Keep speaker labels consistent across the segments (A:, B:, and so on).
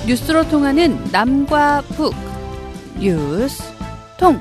A: 뉴스로 통하는 남과 북 뉴스 통.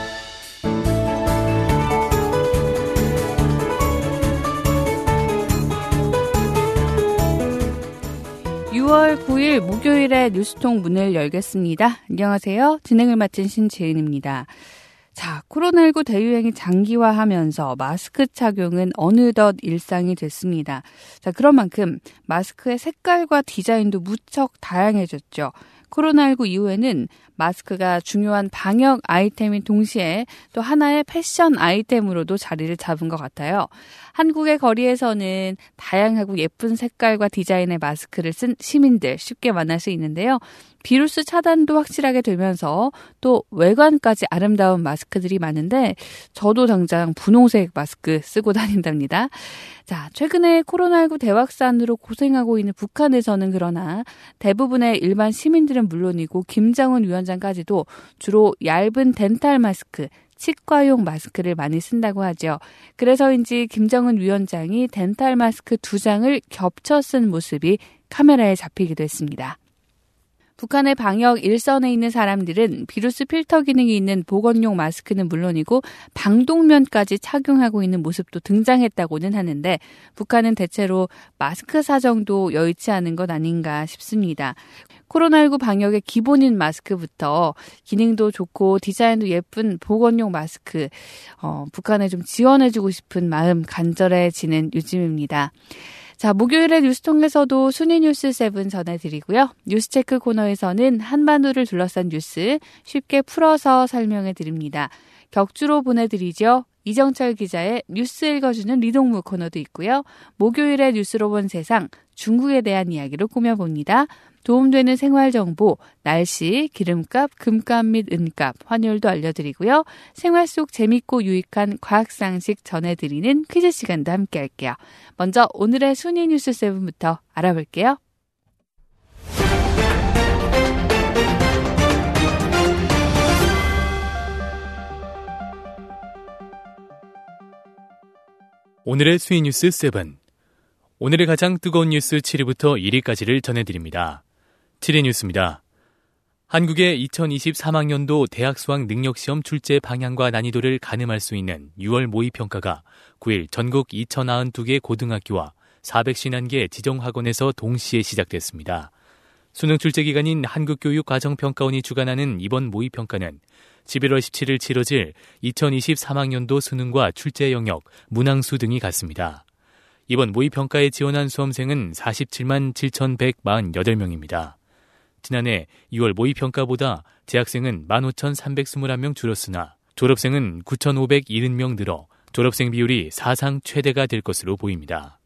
A: 6월 9일 목요일에 뉴스통 문을 열겠습니다. 안녕하세요. 진행을 맡은 신지은입니다. 자, 코로나19 대유행이 장기화하면서 마스크 착용은 어느덧 일상이 됐습니다. 자, 그런 만큼 마스크의 색깔과 디자인도 무척 다양해졌죠. 코로나19 이후에는 마스크가 중요한 방역 아이템인 동시에 또 하나의 패션 아이템으로도 자리를 잡은 것 같아요. 한국의 거리에서는 다양하고 예쁜 색깔과 디자인의 마스크를 쓴 시민들 쉽게 만날 수 있는데요. 비루스 차단도 확실하게 되면서 또 외관까지 아름다운 마스크들이 많은데 저도 당장 분홍색 마스크 쓰고 다닌답니다. 자, 최근에 코로나19 대확산으로 고생하고 있는 북한에서는 그러나 대부분의 일반 시민들은 물론이고 김정은 위원장까지도 주로 얇은 덴탈 마스크, 치과용 마스크를 많이 쓴다고 하죠. 그래서인지 김정은 위원장이 덴탈 마스크 2장을 겹쳐 쓴 모습이 카메라에 잡히기도 했습니다. 북한의 방역 일선에 있는 사람들은 비루스 필터 기능이 있는 보건용 마스크는 물론이고 방독면까지 착용하고 있는 모습도 등장했다고는 하는데 북한은 대체로 마스크 사정도 여의치 않은 것 아닌가 싶습니다. 코로나19 방역의 기본인 마스크부터 기능도 좋고 디자인도 예쁜 보건용 마스크, 북한에 좀 지원해주고 싶은 마음 간절해지는 요즘입니다. 자, 목요일에 뉴스통에서도 순위 뉴스 7 전해드리고요. 뉴스체크 코너에서는 한반도를 둘러싼 뉴스 쉽게 풀어서 설명해드립니다. 격주로 보내드리죠. 이정철 기자의 뉴스 읽어주는 리동무 코너도 있고요. 목요일에 뉴스로 본 세상, 중국에 대한 이야기로 꾸며봅니다. 도움되는 생활정보, 날씨, 기름값, 금값 및 은값, 환율도 알려드리고요. 생활 속 재밌고 유익한 과학상식 전해드리는 퀴즈 시간도 함께 할게요. 먼저 오늘의 순위 뉴스 7부터 알아볼게요.
B: 오늘의 순위 뉴스 7. 오늘의 가장 뜨거운 뉴스 7위부터 1위까지를 전해드립니다. 7위 뉴스입니다. 한국의 2023학년도 대학 수학 능력시험 출제 방향과 난이도를 가늠할 수 있는 6월 모의평가가 9일 전국 2092개 고등학교와 451개 지정학원에서 동시에 시작됐습니다. 수능 출제 기관인 한국교육과정평가원이 주관하는 이번 모의평가는 11월 17일 치러질 2023학년도 수능과 출제 영역, 문항수 등이 같습니다. 이번 모의평가에 지원한 수험생은 47만 7,148명입니다. 지난해 2월 모의평가보다 재학생은 15,321명 줄었으나 졸업생은 9,570명 늘어 졸업생 비율이 사상 최대가 될 것으로 보입니다.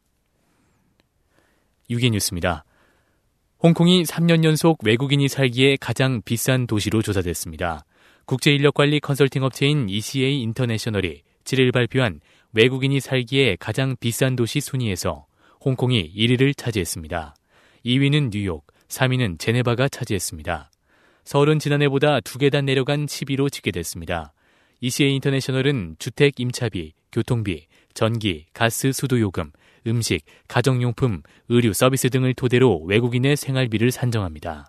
B: 6위 뉴스입니다. 홍콩이 3년 연속 외국인이 살기에 가장 비싼 도시로 조사됐습니다. 국제인력관리 컨설팅 업체인 ECA 인터내셔널이 7일 발표한 외국인이 살기에 가장 비싼 도시 순위에서 홍콩이 1위를 차지했습니다. 2위는 뉴욕, 3위는 제네바가 차지했습니다. 서울은 지난해보다 2계단 내려간 10위로 집계됐습니다. ECA 인터내셔널은 주택 임차비, 교통비, 전기, 가스 수도요금, 음식, 가정용품, 의류 서비스 등을 토대로 외국인의 생활비를 산정합니다.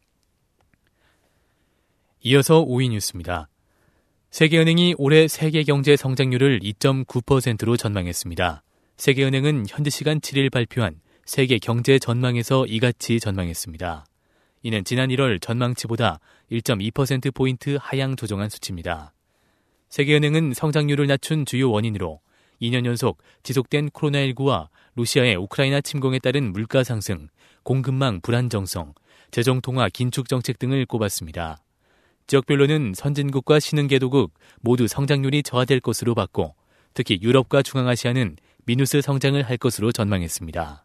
B: 이어서 5위 뉴스입니다. 세계은행이 올해 세계 경제 성장률을 2.9%로 전망했습니다. 세계은행은 현지 시간 7일 발표한 세계 경제 전망에서 이같이 전망했습니다. 이는 지난 1월 전망치보다 1.2%포인트 하향 조정한 수치입니다. 세계은행은 성장률을 낮춘 주요 원인으로 2년 연속 지속된 코로나19와 러시아의 우크라이나 침공에 따른 물가 상승, 공급망 불안정성, 재정통화 긴축 정책 등을 꼽았습니다. 지역별로는 선진국과 신흥개도국 모두 성장률이 저하될 것으로 봤고 특히 유럽과 중앙아시아는 미누스 성장을 할 것으로 전망했습니다.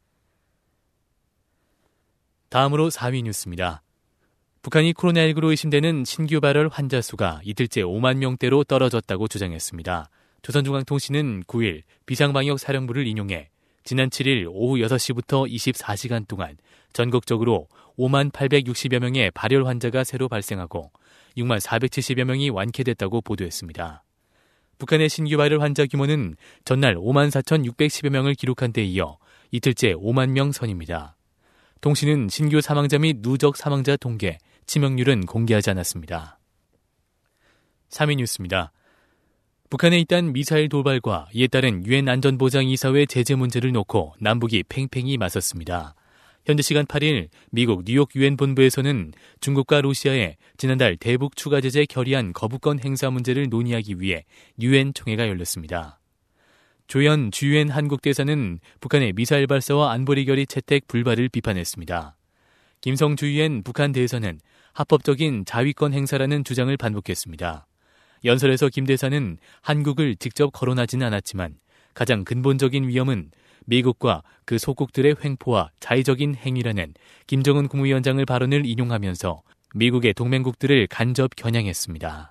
B: 다음으로 4위 뉴스입니다. 북한이 코로나19로 의심되는 신규 발열 환자 수가 이틀째 5만 명대로 떨어졌다고 주장했습니다. 조선중앙통신은 9일 비상방역사령부를 인용해 지난 7일 오후 6시부터 24시간 동안 전국적으로 5만 860여 명의 발열 환자가 새로 발생하고 6만 470여 명이 완쾌됐다고 보도했습니다. 북한의 신규 발열 환자 규모는 전날 5만 4,610여 명을 기록한 데 이어 이틀째 5만 명 선입니다. 통신은 신규 사망자 및 누적 사망자 통계, 치명률은 공개하지 않았습니다. 3위 뉴스입니다. 북한의 잇단 미사일 도발과 이에 따른 유엔 안전보장이사회 제재 문제를 놓고 남북이 팽팽히 맞섰습니다. 현지 시간 8일 미국 뉴욕 유엔 본부에서는 중국과 러시아의 지난달 대북 추가 제재 결의안 거부권 행사 문제를 논의하기 위해 유엔 총회가 열렸습니다. 조현 주유엔 한국 대사는 북한의 미사일 발사와 안보리 결의 채택 불발을 비판했습니다. 김성 주유엔 북한 대사는 합법적인 자위권 행사라는 주장을 반복했습니다. 연설에서 김 대사는 한국을 직접 거론하지는 않았지만 가장 근본적인 위험은 미국과 그 속국들의 횡포와 자의적인 행위라는 김정은 국무위원장의 발언을 인용하면서 미국의 동맹국들을 간접 겨냥했습니다.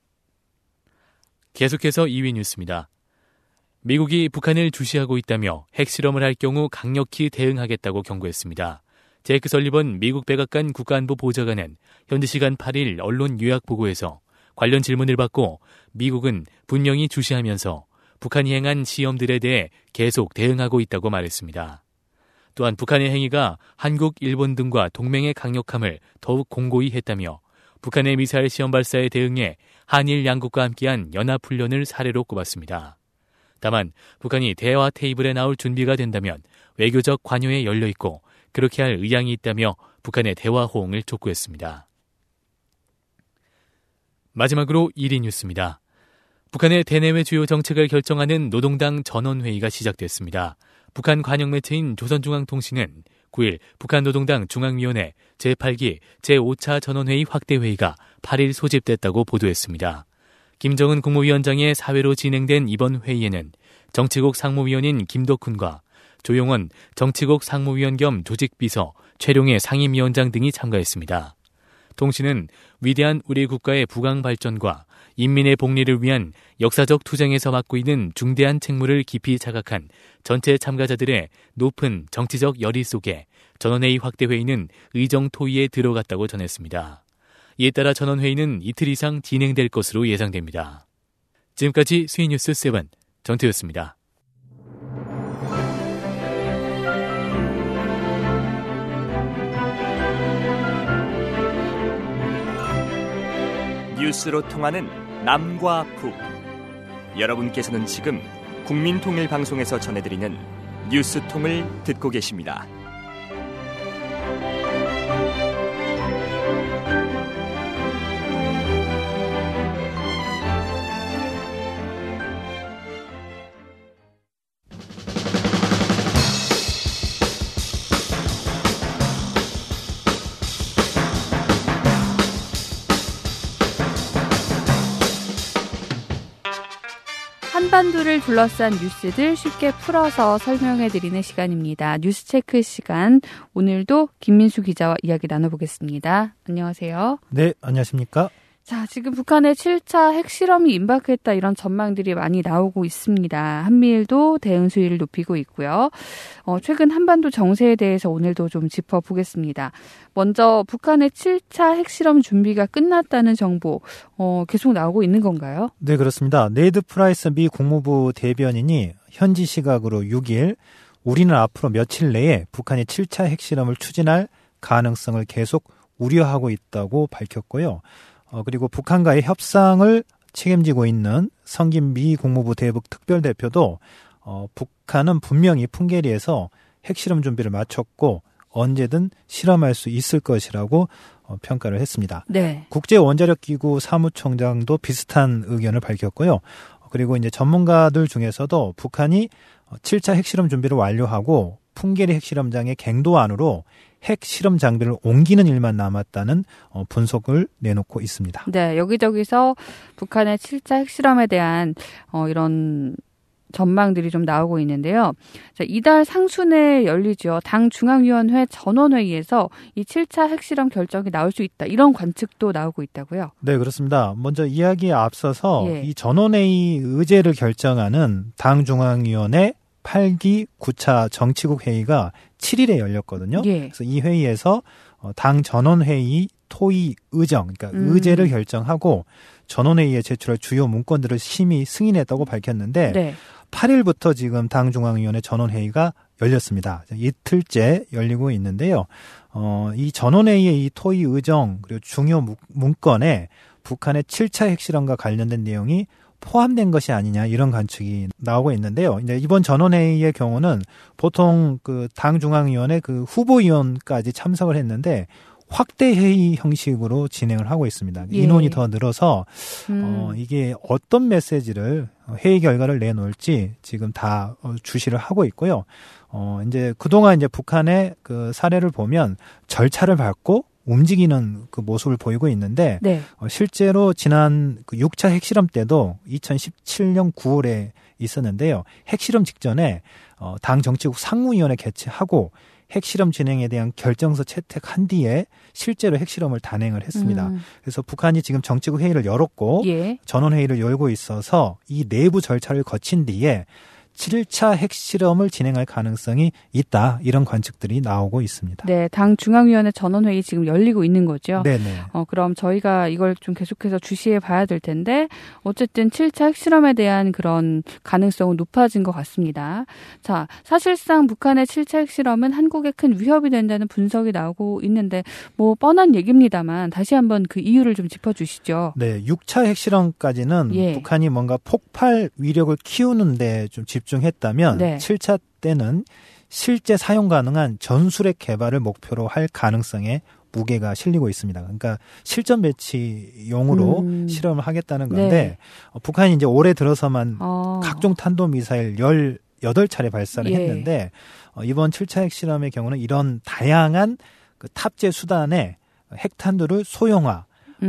B: 계속해서 2위 뉴스입니다. 미국이 북한을 주시하고 있다며 핵실험을 할 경우 강력히 대응하겠다고 경고했습니다. 제이크 설리번 미국 백악관 국가안보 보좌관은 현지 시간 8일 언론 요약 보고에서 관련 질문을 받고 미국은 분명히 주시하면서 북한이 행한 시험들에 대해 계속 대응하고 있다고 말했습니다. 또한 북한의 행위가 한국, 일본 등과 동맹의 강력함을 더욱 공고히 했다며 북한의 미사일 시험 발사에 대응해 한일 양국과 함께한 연합훈련을 사례로 꼽았습니다. 다만 북한이 대화 테이블에 나올 준비가 된다면 외교적 관여에 열려있고 그렇게 할 의향이 있다며 북한의 대화 호응을 촉구했습니다. 마지막으로 1위 뉴스입니다. 북한의 대내외 주요 정책을 결정하는 노동당 전원회의가 시작됐습니다. 북한 관영 매체인 조선중앙통신은 9일 북한 노동당 중앙위원회 제8기 제5차 전원회의 확대회의가 8일 소집됐다고 보도했습니다. 김정은 국무위원장의 사회로 진행된 이번 회의에는 정치국 상무위원인 김덕훈과 조용원 정치국 상무위원 겸 조직비서 최룡해 상임위원장 등이 참가했습니다. 통신은 위대한 우리 국가의 부강 발전과 인민의 복리를 위한 역사적 투쟁에서 맡고 있는 중대한 책무를 깊이 자각한 전체 참가자들의 높은 정치적 열의 속에 전원회의 확대회의는 의정토의에 들어갔다고 전했습니다. 이에 따라 전원회의는 이틀 이상 진행될 것으로 예상됩니다. 지금까지 스윗뉴스 7 전태였습니다.
C: 뉴스로 통하는 남과 북. 여러분께서는 지금 국민통일방송에서 전해드리는 뉴스통을 듣고 계십니다.
A: 한반도를 둘러싼 뉴스들 쉽게 풀어서 설명해드리는 시간입니다. 뉴스체크 시간. 오늘도 김민수 기자와 이야기 나눠보겠습니다. 안녕하세요.
D: 네, 안녕하십니까?
A: 자, 지금 북한의 7차 핵실험이 임박했다 이런 전망들이 많이 나오고 있습니다. 한미일도 대응 수위를 높이고 있고요. 최근 한반도 정세에 대해서 오늘도 좀 짚어보겠습니다. 먼저 북한의 7차 핵실험 준비가 끝났다는 정보 계속 나오고 있는 건가요?
D: 네, 그렇습니다. 네드 프라이스 미 국무부 대변인이 현지 시각으로 6일 우리는 앞으로 며칠 내에 북한이 7차 핵실험을 추진할 가능성을 계속 우려하고 있다고 밝혔고요. 그리고 북한과의 협상을 책임지고 있는 성김 미 국무부 대북 특별대표도 북한은 분명히 풍계리에서 핵실험 준비를 마쳤고 언제든 실험할 수 있을 것이라고 평가를 했습니다.
A: 네.
D: 국제원자력기구 사무총장도 비슷한 의견을 밝혔고요. 그리고 이제 전문가들 중에서도 북한이 7차 핵실험 준비를 완료하고 풍계리 핵실험장의 갱도 안으로 핵실험 장비를 옮기는 일만 남았다는 분석을 내놓고 있습니다.
A: 네, 여기저기서 북한의 7차 핵실험에 대한 이런 전망들이 좀 나오고 있는데요. 자, 이달 상순에 열리죠. 당 중앙위원회 전원회의에서 이 7차 핵실험 결정이 나올 수 있다. 이런 관측도 나오고 있다고요?
D: 네, 그렇습니다. 먼저 이야기에 앞서서 이 전원회의 의제를 결정하는 당 중앙위원회 8기 9차 정치국 회의가 7일에 열렸거든요. 그래서 이 회의에서 당 전원회의 토의 의정, 그러니까 의제를 결정하고 전원회의에 제출할 주요 문건들을 심의 승인했다고 밝혔는데 8일부터 지금 당 중앙위원회 전원회의가 열렸습니다. 이틀째 열리고 있는데요. 이 전원회의의 이 토의 의정 그리고 중요 문건에 북한의 7차 핵실험과 관련된 내용이 포함된 것이 아니냐 이런 관측이 나오고 있는데요. 이제 이번 전원회의의 경우는 보통 그 당 중앙위원회 그 후보위원까지 참석을 했는데 확대 회의 형식으로 진행을 하고 있습니다.
A: 예.
D: 인원이 더 늘어서 이게 어떤 메시지를 회의 결과를 내놓을지 지금 다 주시를 하고 있고요. 이제 그동안 이제 북한의 그 사례를 보면 절차를 밟고 움직이는 그 모습을 보이고 있는데
A: 네.
D: 실제로 지난 그 6차 핵실험 때도 2017년 9월에 있었는데요. 핵실험 직전에 당 정치국 상무위원회 개최하고 핵실험 진행에 대한 결정서 채택한 뒤에 실제로 핵실험을 단행을 했습니다. 그래서 북한이 지금 정치국 회의를 열었고
A: 예.
D: 전원회의를 열고 있어서 이 내부 절차를 거친 뒤에 7차 핵실험을 진행할 가능성이 있다. 이런 관측들이 나오고 있습니다.
A: 네, 당 중앙위원회 전원회의 지금 열리고 있는 거죠.
D: 네네.
A: 그럼 저희가 이걸 좀 계속해서 주시해 봐야 될 텐데 어쨌든 7차 핵실험에 대한 그런 가능성은 높아진 것 같습니다. 자, 사실상 북한의 7차 핵실험은 한국에 큰 위협이 된다는 분석이 나오고 있는데 뭐 뻔한 얘기입니다만 다시 한번 그 이유를 좀 짚어주시죠.
D: 네, 6차 핵실험까지는
A: 예.
D: 북한이 뭔가 폭발 위력을 키우는 데 좀 집중했다면
A: 네.
D: 7차 때는 실제 사용 가능한 전술핵 개발을 목표로 할 가능성에 무게가 실리고 있습니다. 그러니까 실전 배치용으로 실험을 하겠다는 건데
A: 네.
D: 북한이 이제 올해 들어서만 각종 탄도미사일 18차례 발사를
A: 예.
D: 했는데 이번 7차 핵실험의 경우는 이런 다양한 그 탑재 수단의 핵탄두를 소형화,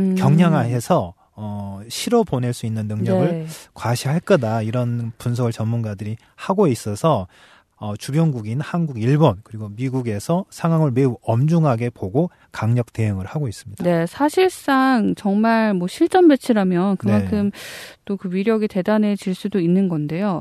D: 경량화해서 실어 보낼 수 있는 능력을
A: 네.
D: 과시할 거다 이런 분석을 전문가들이 하고 있어서 주변국인 한국, 일본 그리고 미국에서 상황을 매우 엄중하게 보고 강력 대응을 하고 있습니다.
A: 네, 사실상 정말 뭐 실전 배치라면 그만큼 또 그 위력이 대단해질 수도 있는 건데요.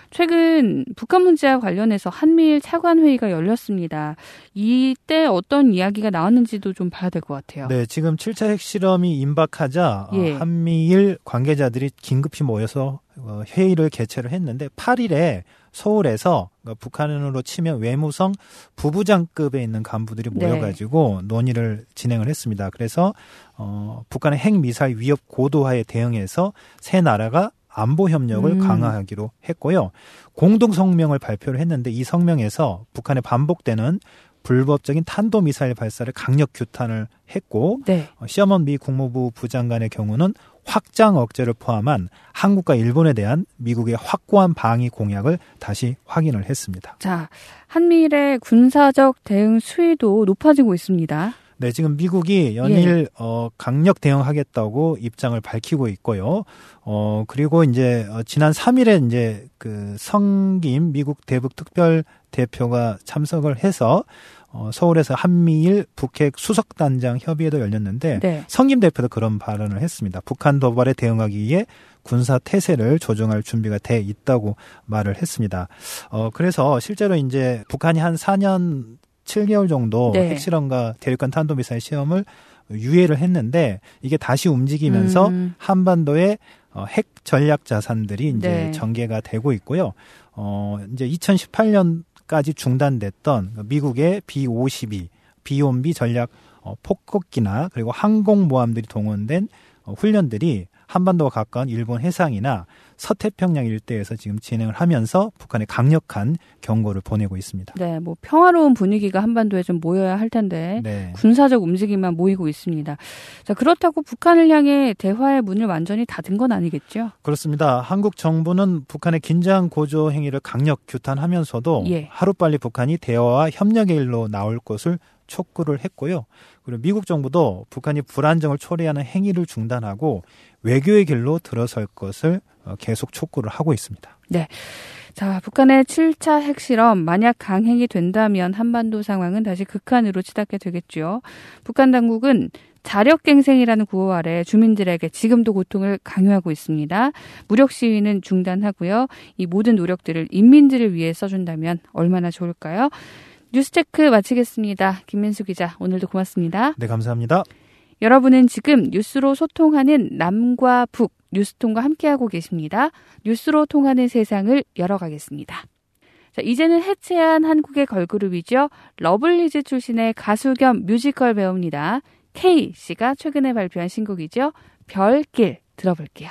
A: 최근 북한 문제와 관련해서 한미일 차관 회의가 열렸습니다. 이때 어떤 이야기가 나왔는지도 좀 봐야 될 것 같아요.
D: 네, 지금 7차 핵실험이 임박하자
A: 예.
D: 한미일 관계자들이 긴급히 모여서 회의를 개최를 했는데 8일에 서울에서 북한으로 치면 외무성 부부장급에 있는 간부들이 모여가지고 논의를 진행을 했습니다. 그래서 북한의 핵미사일 위협 고도화에 대응해서 세 나라가 안보 협력을 강화하기로 했고요. 공동 성명을 발표를 했는데 이 성명에서 북한의 반복되는 불법적인 탄도미사일 발사를 강력 규탄을 했고
A: 네.
D: 시어먼 미 국무부 부장관의 경우는 확장 억제를 포함한 한국과 일본에 대한 미국의 확고한 방위 공약을 다시 확인을 했습니다.
A: 자, 한미일의 군사적 대응 수위도 높아지고 있습니다.
D: 네, 지금 미국이 연일 강력 대응하겠다고 입장을 밝히고 있고요. 그리고 이제 지난 3일에 이제 그 성김 미국 대북 특별 대표가 참석을 해서 서울에서 한미일 북핵 수석단장 협의회도 열렸는데
A: 네.
D: 성김 대표도 그런 발언을 했습니다. 북한 도발에 대응하기 위해 군사 태세를 조정할 준비가 돼 있다고 말을 했습니다. 그래서 실제로 이제 북한이 한 4년 7개월 정도
A: 네.
D: 핵실험과 대륙간 탄도미사일 시험을 유예를 했는데 이게 다시 움직이면서 한반도의 핵 전략 자산들이 이제
A: 네.
D: 전개가 되고 있고요. 이제 2018년까지 중단됐던 미국의 B-52, 비온비 전략 폭격기나 그리고 항공모함들이 동원된 훈련들이 한반도와 가까운 일본 해상이나 서태평양 일대에서 지금 진행을 하면서 북한에 강력한 경고를 보내고 있습니다.
A: 네, 뭐 평화로운 분위기가 한반도에 좀 모여야 할 텐데
D: 네.
A: 군사적 움직임만 모이고 있습니다. 자, 그렇다고 북한을 향해 대화의 문을 완전히 닫은 건 아니겠죠?
D: 그렇습니다. 한국 정부는 북한의 긴장 고조 행위를 강력 규탄하면서도
A: 예.
D: 하루빨리 북한이 대화와 협력의 일로 나올 것을 촉구를 했고요. 그리고 미국 정부도 북한이 불안정을 초래하는 행위를 중단하고 외교의 길로 들어설 것을 계속 촉구를 하고 있습니다.
A: 네. 자, 북한의 7차 핵실험 만약 강행이 된다면 한반도 상황은 다시 극한으로 치닫게 되겠죠. 북한 당국은 자력갱생이라는 구호 아래 주민들에게 지금도 고통을 강요하고 있습니다. 무력 시위는 중단하고요. 이 모든 노력들을 인민들을 위해 써준다면 얼마나 좋을까요? 뉴스체크 마치겠습니다. 김민수 기자, 오늘도 고맙습니다.
D: 네, 감사합니다.
A: 여러분은 지금 뉴스로 소통하는 남과 북, 뉴스통과 함께하고 계십니다. 뉴스로 통하는 세상을 열어가겠습니다. 자, 이제는 해체한 한국의 걸그룹이죠. 러블리즈 출신의 가수 겸 뮤지컬 배우입니다. K 씨가 최근에 발표한 신곡이죠. 별길 들어볼게요.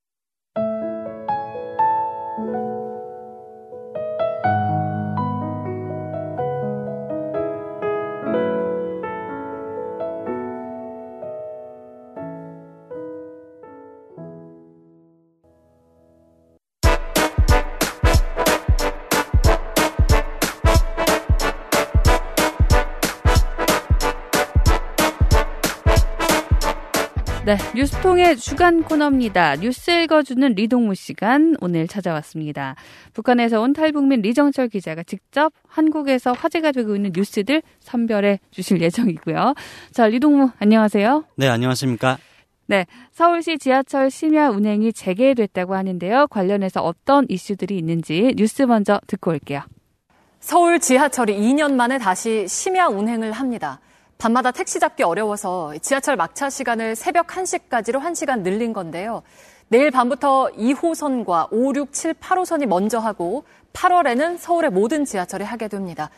A: 네, 뉴스통의 주간 코너입니다. 뉴스 읽어주는 리동무 시간 오늘 찾아왔습니다. 북한에서 온 탈북민 리정철 기자가 직접 한국에서 화제가 되고 있는 뉴스들 선별해 주실 예정이고요. 자, 리동무 안녕하세요.
E: 네, 안녕하십니까.
A: 네, 서울시 지하철 심야 운행이 재개됐다고 하는데요. 관련해서 어떤 이슈들이 있는지 뉴스 먼저 듣고 올게요.
F: 서울 지하철이 2년 만에 다시 심야 운행을 합니다. 밤마다 택시 잡기 어려워서 지하철 막차 시간을 새벽 1시까지로 1시간 늘린 건데요. 내일 밤부터 2호선과 5, 6, 7, 8호선이 먼저 하고 8월에는 서울의 모든 지하철이 하게 됩니다.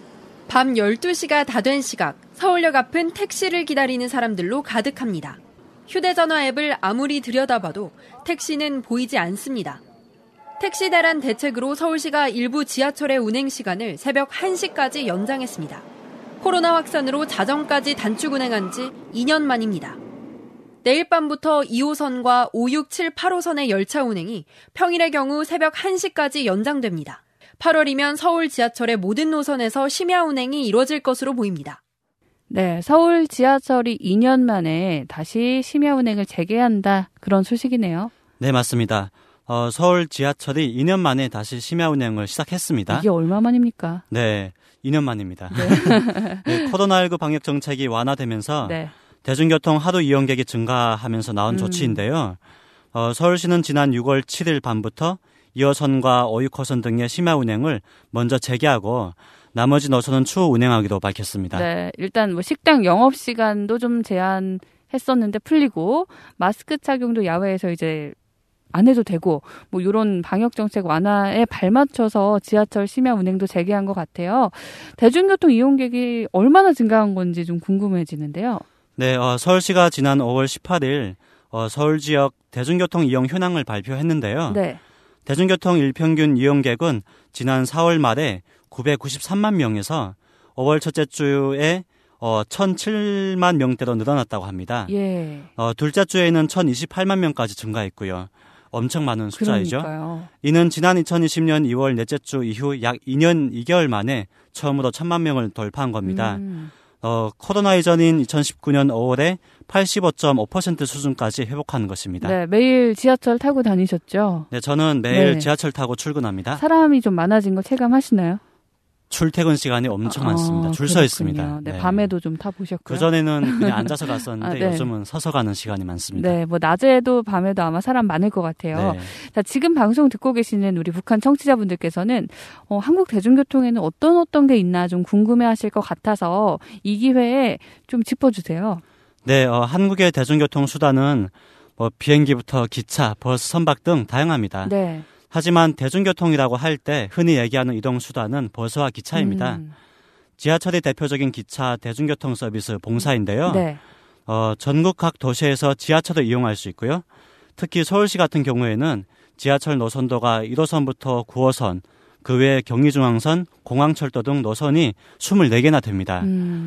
G: 밤 12시가 다 된 시각, 서울역 앞은 택시를 기다리는 사람들로 가득합니다. 휴대전화 앱을 아무리 들여다봐도 택시는 보이지 않습니다. 택시 대란 대책으로 서울시가 일부 지하철의 운행 시간을 새벽 1시까지 연장했습니다. 코로나 확산으로 자정까지 단축 운행한 지 2년 만입니다. 내일 밤부터 2호선과 5, 6, 7, 8호선의 열차 운행이 평일의 경우 새벽 1시까지 연장됩니다. 8월이면 서울 지하철의 모든 노선에서 심야 운행이 이뤄질 것으로 보입니다.
A: 네, 서울 지하철이 2년 만에 다시 심야 운행을 재개한다. 그런 소식이네요.
E: 네, 맞습니다. 서울 지하철이 2년 만에 다시 심야 운행을 시작했습니다.
A: 이게 얼마 만입니까?
E: 네, 2년 만입니다. 네. 네, 코로나19 방역 정책이 완화되면서 네. 대중교통 하루 이용객이 증가하면서 나온 조치인데요. 서울시는 지난 6월 7일 밤부터 2호선과 5, 6호선 등의 심야 운행을 먼저 재개하고 나머지 노선은 추후 운행하기로 밝혔습니다.
A: 네, 일단 뭐 식당 영업 시간도 좀 제한했었는데 풀리고 마스크 착용도 야외에서 이제 안 해도 되고 뭐 이런 방역 정책 완화에 발맞춰서 지하철 심야 운행도 재개한 것 같아요. 대중교통 이용객이 얼마나 증가한 건지 좀 궁금해지는데요.
E: 네, 서울시가 지난 5월 18일 서울 지역 대중교통 이용 현황을 발표했는데요. 네. 대중교통 일평균 이용객은 지난 4월 말에 993만 명에서 5월 첫째 주에 1,007만 명대로 늘어났다고 합니다. 예. 둘째 주에는 1,028만 명까지 증가했고요. 엄청 많은 숫자이죠.
A: 그러니까요.
E: 이는 지난 2020년 2월 넷째 주 이후 약 2년 2개월 만에 처음으로 1,000만 명을 돌파한 겁니다. 코로나 이전인 2019년 5월에 85.5% 수준까지 회복하는 것입니다.
A: 네, 매일 지하철 타고 다니셨죠?
E: 네, 저는 매일 지하철 타고 출근합니다.
A: 사람이 좀 많아진 거 체감하시나요?
E: 출퇴근 시간이 엄청 많습니다. 줄 서 있습니다.
A: 네, 밤에도 좀 타보셨고요.
E: 그전에는 그냥 앉아서 갔었는데 네. 요즘은 서서 가는 시간이 많습니다.
A: 네, 뭐 낮에도 밤에도 아마 사람 많을 것 같아요. 네. 자, 지금 방송 듣고 계시는 우리 북한 청취자분들께서는 한국 대중교통에는 어떤 게 있나 좀 궁금해하실 것 같아서 이 기회에 좀 짚어주세요.
E: 네, 한국의 대중교통 수단은 비행기부터 기차, 버스, 선박 등 다양합니다. 네. 하지만 대중교통이라고 할 때 흔히 얘기하는 이동수단은 버스와 기차입니다. 지하철이 대표적인 기차 대중교통 서비스 봉사인데요. 네. 전국 각 도시에서 지하철을 이용할 수 있고요. 특히 서울시 같은 경우에는 지하철 노선도가 1호선부터 9호선, 그 외에 경의중앙선, 공항철도 등 노선이 24개나 됩니다.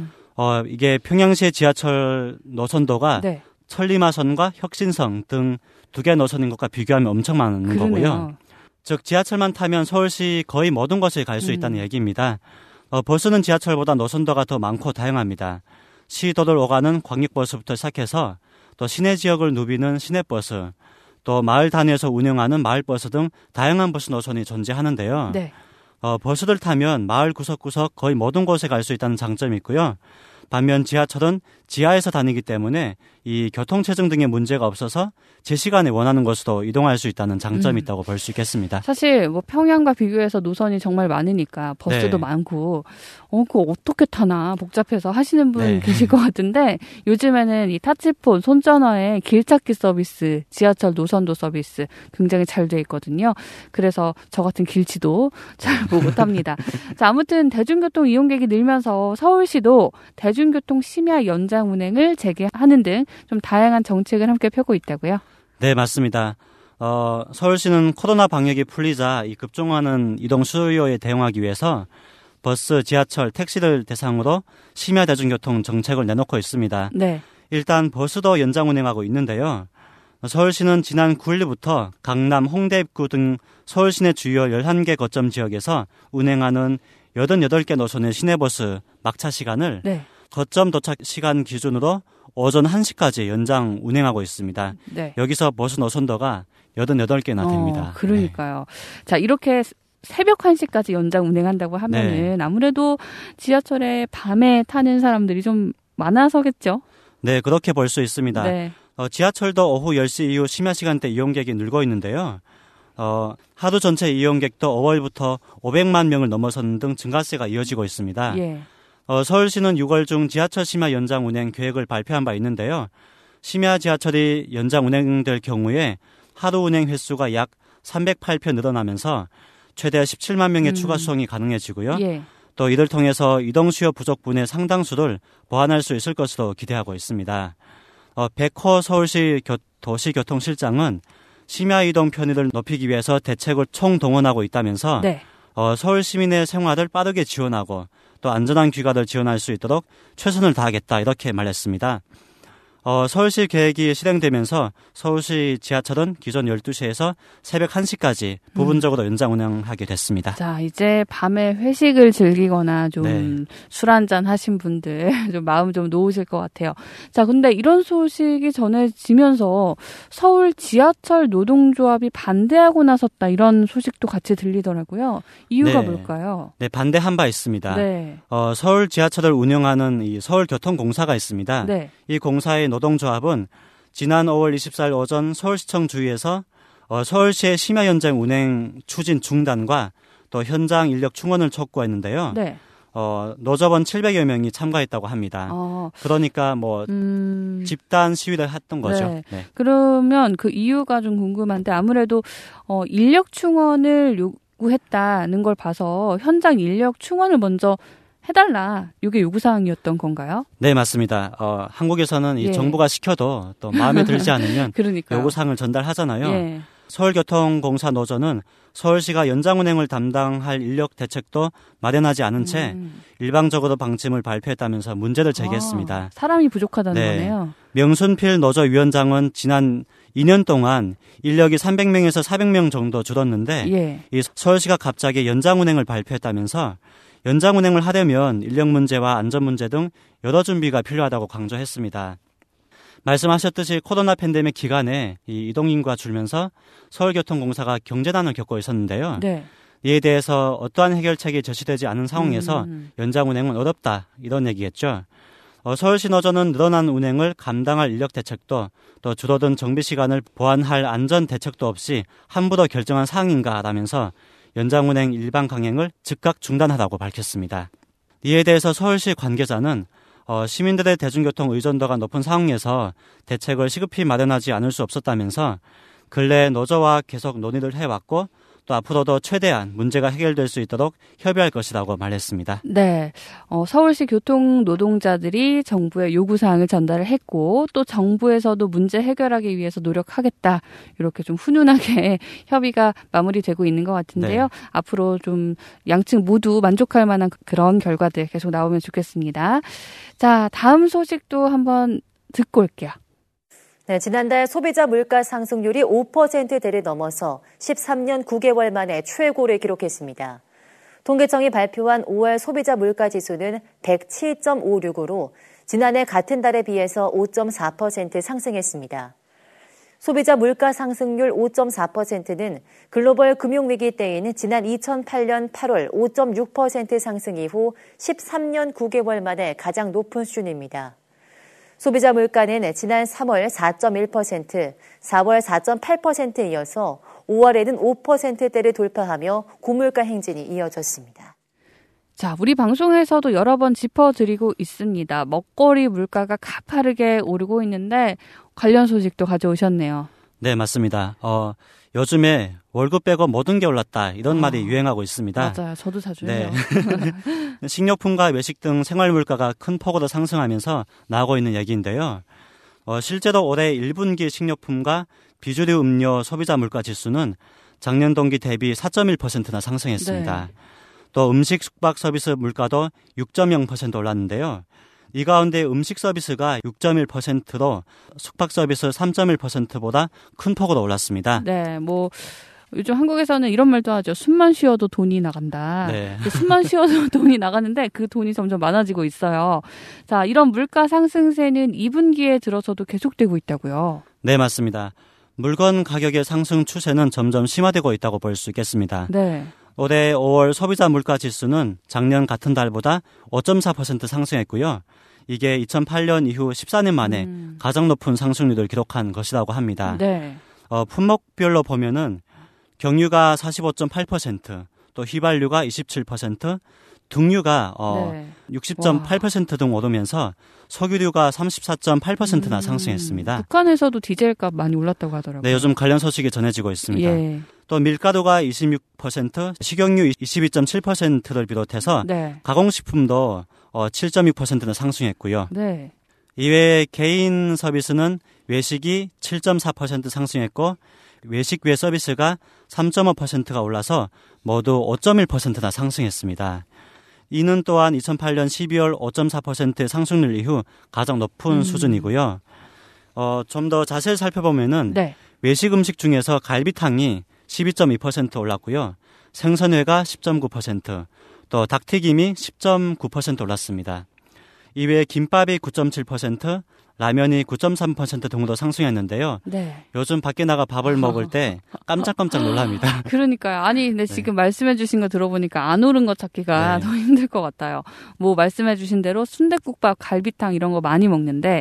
E: 이게 평양시의 지하철 노선도가 네. 천리마선과 혁신선 등 2개 노선인 것과 비교하면 엄청 많은 거고요. 즉 지하철만 타면 서울시 거의 모든 곳에 갈 수 있다는 얘기입니다. 버스는 지하철보다 노선도가 더 많고 다양합니다. 시도를 오가는 광역버스부터 시작해서 또 시내 지역을 누비는 시내버스, 또 마을 단위에서 운영하는 마을버스 등 다양한 버스 노선이 존재하는데요. 네. 버스를 타면 마을 구석구석 거의 모든 곳에 갈 수 있다는 장점이 있고요. 반면 지하철은 지하에서 다니기 때문에 이 교통체증 등의 문제가 없어서 제 시간에 원하는 곳으로 이동할 수 있다는 장점이 있다고 볼 수 있겠습니다.
A: 사실 뭐 평양과 비교해서 노선이 정말 많으니까 버스도
E: 네.
A: 많고 그거 어떻게 타나 복잡해서 하시는 분 계실 것 같은데 요즘에는 이 타치폰, 손전화에 길찾기 서비스, 지하철 노선도 서비스 굉장히 잘 돼 있거든요. 그래서 저 같은 길치도 잘 보고 탑니다. 자, 아무튼 대중교통 이용객이 늘면서 서울시도 대중교통 심야 연장 운행을 재개하는 등 좀 다양한 정책을 함께 펴고 있다고요?
E: 네, 맞습니다. 서울시는 코로나 방역이 풀리자 이 급증하는 이동 수요에 대응하기 위해서 버스, 지하철, 택시를 대상으로 심야 대중교통 정책을 내놓고 있습니다.
A: 네.
E: 일단 버스도 연장 운행하고 있는데요. 서울시는 지난 9일부터 강남, 홍대 입구 등 서울 시내 주요 11개 거점 지역에서 운행하는 88개 노선의 시내버스 막차 시간을
A: 네.
E: 거점 도착 시간 기준으로 오전 1시까지 연장 운행하고 있습니다.
A: 네.
E: 여기서 버스 노선도가 88개나 됩니다.
A: 그러니까요. 네. 자, 이렇게 새벽 1시까지 연장 운행한다고 하면은 아무래도 지하철에 밤에 타는 사람들이 좀 많아서겠죠?
E: 네, 그렇게 볼 수 있습니다.
A: 네.
E: 지하철도 오후 10시 이후 심야 시간대 이용객이 늘고 있는데요. 하루 전체 이용객도 5월부터 500만 명을 넘어서는 등 증가세가 이어지고 있습니다.
A: 예.
E: 서울시는 6월 중 지하철 심야 연장 운행 계획을 발표한 바 있는데요. 심야 지하철이 연장 운행될 경우에 하루 운행 횟수가 약 308표 늘어나면서 최대 17만 명의 추가 수송이 가능해지고요.
A: 예.
E: 또 이를 통해서 이동 수요 부족분의 상당수를 보완할 수 있을 것으로 기대하고 있습니다. 백호 서울시 도시교통실장은 심야 이동 편의를 높이기 위해서 대책을 총동원하고 있다면서
A: 네.
E: 서울 시민의 생활을 빠르게 지원하고 또 안전한 귀가를 지원할 수 있도록 최선을 다하겠다 이렇게 말했습니다. 서울시 계획이 실행되면서 서울시 지하철은 기존 12시에서 새벽 1시까지 부분적으로 연장 운행하게 됐습니다.
A: 자, 이제 밤에 회식을 즐기거나 좀 술 한잔 하신 분들 좀 마음 좀 놓으실 것 같아요. 자, 근데 이런 소식이 전해지면서 서울 지하철 노동조합이 반대하고 나섰다 이런 소식도 같이 들리더라고요. 이유가 뭘까요?
E: 네, 반대한 바 있습니다.
A: 네.
E: 서울 지하철을 운영하는 이 서울교통공사가 있습니다.
A: 네.
E: 이 공사의 노동조합은 지난 5월 24일 오전 서울시청 주위에서 서울시의 심야 연장 운행 추진 중단과 또 현장 인력 충원을 촉구했는데요.
A: 네.
E: 노조원 700여 명이 참가했다고 합니다. 그러니까 집단 시위를 했던 거죠.
A: 네.
E: 네.
A: 그러면 그 이유가 좀 궁금한데 아무래도 인력 충원을 요구했다는 걸 봐서 현장 인력 충원을 먼저 해달라. 이게 요구사항이었던 건가요?
E: 네, 맞습니다. 한국에서는 이 정부가 시켜도 또 마음에 들지 않으면 요구사항을 전달하잖아요.
A: 예.
E: 서울교통공사 노조는 서울시가 연장 운행을 담당할 인력 대책도 마련하지 않은 채 일방적으로 방침을 발표했다면서 문제를 제기했습니다.
A: 사람이 부족하다는 거네요.
E: 명순필 노조위원장은 지난 2년 동안 인력이 300명에서 400명 정도 줄었는데 이 서울시가 갑자기 연장 운행을 발표했다면서 연장 운행을 하려면 인력 문제와 안전 문제 등 여러 준비가 필요하다고 강조했습니다. 말씀하셨듯이 코로나 팬데믹 기간에 이 이동인구가 줄면서 서울교통공사가 경제난을 겪고 있었는데요.
A: 네.
E: 이에 대해서 어떠한 해결책이 제시되지 않은 상황에서 연장 운행은 어렵다 이런 얘기겠죠. 서울시 노조는 늘어난 운행을 감당할 인력 대책도 또 줄어든 정비 시간을 보완할 안전 대책도 없이 함부로 결정한 사항인가라면서 연장 운행 일반 강행을 즉각 중단하라고 밝혔습니다. 이에 대해서 서울시 관계자는 시민들의 대중교통 의존도가 높은 상황에서 대책을 시급히 마련하지 않을 수 없었다면서 근래 노조와 계속 논의를 해왔고 또 앞으로도 최대한 문제가 해결될 수 있도록 협의할 것이라고 말했습니다.
A: 네, 서울시 교통 노동자들이 정부에 요구사항을 전달을 했고 또 정부에서도 문제 해결하기 위해서 노력하겠다. 이렇게 좀 훈훈하게 협의가 마무리되고 있는 것 같은데요. 네. 앞으로 좀 양측 모두 만족할 만한 그런 결과들 계속 나오면 좋겠습니다. 자, 다음 소식도 한번 듣고 올게요.
H: 네, 지난달 소비자 물가 상승률이 5%대를 넘어서 13년 9개월 만에 최고를 기록했습니다. 통계청이 발표한 5월 소비자 물가 지수는 107.56으로 지난해 같은 달에 비해서 5.4% 상승했습니다. 소비자 물가 상승률 5.4%는 글로벌 금융위기 때인 지난 2008년 8월 5.6% 상승 이후 13년 9개월 만에 가장 높은 수준입니다. 소비자 물가는 지난 3월 4.1%, 4월 4.8%에 이어서 5월에는 5%대를 돌파하며 고물가 행진이 이어졌습니다.
A: 자, 우리 방송에서도 여러 번 짚어드리고 있습니다. 먹거리 물가가 가파르게 오르고 있는데 관련 소식도 가져오셨네요.
E: 네, 맞습니다. 요즘에 월급 빼고 모든 게 올랐다 이런 말이 유행하고 있습니다.
A: 맞아요. 저도 자주 해요.
E: 네. 식료품과 외식 등 생활 물가가 큰 폭으로 상승하면서 나오고 있는 얘기인데요. 실제로 올해 1분기 식료품과 비주류 음료 소비자 물가 지수는 작년 동기 대비 4.1%나 상승했습니다.
A: 네.
E: 또 음식 숙박 서비스 물가도 6.0% 올랐는데요. 이 가운데 음식 서비스가 6.1%로 숙박 서비스 3.1%보다 큰 폭으로 올랐습니다.
A: 네, 요즘 한국에서는 이런 말도 하죠. 숨만 쉬어도 돈이 나간다.
E: 네.
A: 숨만 쉬어도 돈이 나가는데 그 돈이 점점 많아지고 있어요. 자, 이런 물가 상승세는 2분기에 들어서도 계속되고 있다고요?
E: 네, 맞습니다. 물건 가격의 상승 추세는 점점 심화되고 있다고 볼 수 있겠습니다.
A: 네.
E: 올해 5월 소비자 물가 지수는 작년 같은 달보다 5.4% 상승했고요. 이게 2008년 이후 14년 만에 가장 높은 상승률을 기록한 것이라고 합니다.
A: 네.
E: 품목별로 보면은 경유가 45.8%, 또 휘발유가 27%, 등유가 60.8% 등 오르면서 석유류가 34.8%나 상승했습니다.
A: 북한에서도 디젤값 많이 올랐다고 하더라고요.
E: 네, 요즘 관련 소식이 전해지고 있습니다.
A: 예.
E: 또 밀가루가 26%, 식용유 22.7%를 비롯해서
A: 네.
E: 가공식품도 7.6%나 상승했고요.
A: 네.
E: 이외에 개인 서비스는 외식이 7.4% 상승했고 외식 외 서비스가 3.5%가 올라서 모두 5.1%나 상승했습니다. 이는 또한 2008년 12월 5.4%의 상승률 이후 가장 높은 수준이고요. 좀 더 자세히 살펴보면은
A: 네.
E: 외식 음식 중에서 갈비탕이 12.2% 올랐고요. 생선회가 10.9%, 또 닭튀김이 10.9% 올랐습니다. 이외에 김밥이 9.7%, 라면이 9.3% 등으로 상승했는데요.
A: 네.
E: 요즘 밖에 나가 밥을 먹을 때 깜짝깜짝 놀랍니다.
A: 그러니까요. 아니, 근데 지금 말씀해 주신 거 들어보니까 안 오른 거 찾기가 더 힘들 것 같아요. 말씀해 주신 대로 순댓국밥, 갈비탕 이런 거 많이 먹는데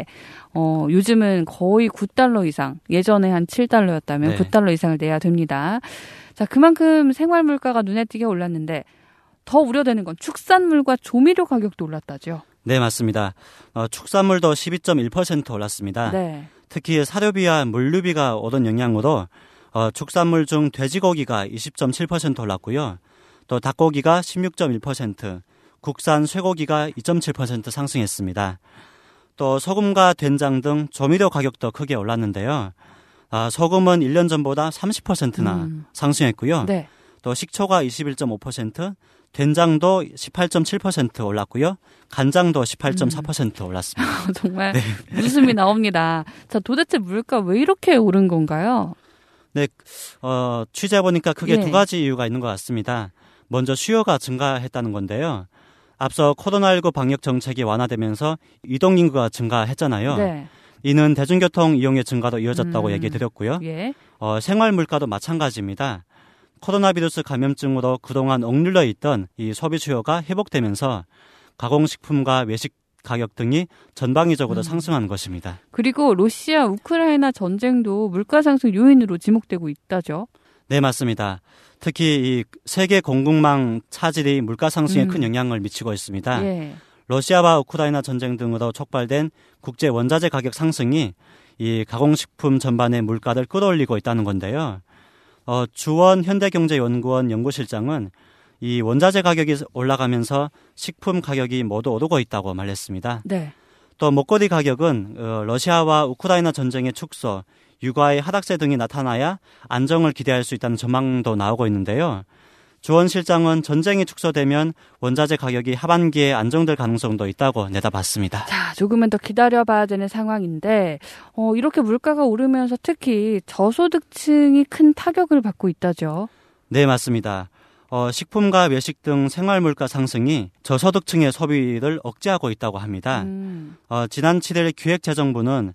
A: 요즘은 거의 9달러 이상, 예전에 한 7달러였다면 9달러 이상을 내야 됩니다. 자, 그만큼 생활 물가가 눈에 띄게 올랐는데 더 우려되는 건 축산물과 조미료 가격도 올랐다죠.
E: 네, 맞습니다. 축산물도 12.1% 올랐습니다.
A: 네.
E: 특히 사료비와 물류비가 오른 영향으로 축산물 중 돼지고기가 20.7% 올랐고요. 또 닭고기가 16.1%, 국산 쇠고기가 2.7% 상승했습니다. 또 소금과 된장 등 조미료 가격도 크게 올랐는데요. 소금은 1년 전보다 30%나 상승했고요.
A: 네.
E: 또 식초가 21.5%, 된장도 18.7% 올랐고요. 간장도 18.4% 올랐습니다.
A: 정말 웃음이 나옵니다. 자, 도대체 물가 왜 이렇게 오른 건가요?
E: 네, 취재해보니까 크게 두 가지 이유가 있는 것 같습니다. 먼저 수요가 증가했다는 건데요. 앞서 코로나19 방역 정책이 완화되면서 이동인구가 증가했잖아요.
A: 네.
E: 이는 대중교통 이용의 증가도 이어졌다고 얘기 드렸고요.
A: 예.
E: 생활 물가도 마찬가지입니다. 코로나 바이러스 감염증으로 그동안 억눌려 있던 이 소비 수요가 회복되면서 가공식품과 외식 가격 등이 전방위적으로 상승한 것입니다.
A: 그리고 러시아 우크라이나 전쟁도 물가 상승 요인으로 지목되고 있다죠.
E: 네, 맞습니다. 특히 이 세계 공급망 차질이 물가 상승에 큰 영향을 미치고 있습니다.
A: 예.
E: 러시아와 우크라이나 전쟁 등으로 촉발된 국제 원자재 가격 상승이 이 가공식품 전반의 물가를 끌어올리고 있다는 건데요. 주원 현대경제연구원 연구실장은 이 원자재 가격이 올라가면서 식품 가격이 모두 오르고 있다고 말했습니다.
A: 네.
E: 또 먹거리 가격은 러시아와 우크라이나 전쟁의 축소, 유가의 하락세 등이 나타나야 안정을 기대할 수 있다는 전망도 나오고 있는데요. 주원 실장은 전쟁이 축소되면 원자재 가격이 하반기에 안정될 가능성도 있다고 내다봤습니다.
A: 자, 조금은 더 기다려봐야 되는 상황인데 이렇게 물가가 오르면서 특히 저소득층이 큰 타격을 받고 있다죠.
E: 네, 맞습니다. 식품과 외식 등 생활 물가 상승이 저소득층의 소비를 억제하고 있다고 합니다. 지난 7일 기획재정부는